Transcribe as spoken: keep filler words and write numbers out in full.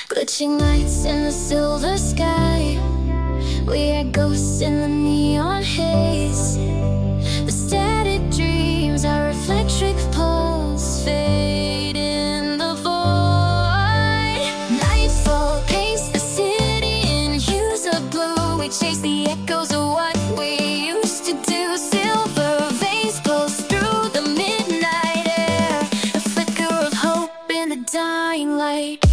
Glitching lights in the silver sky. We are ghosts in the neon haze. The static dreams, our reflectric pulse fade in the void. Nightfall paints the city in hues of blue. We chase the echoes of what we used to do. Silver veins pulse through the midnight air, a flicker of hope in the dying light.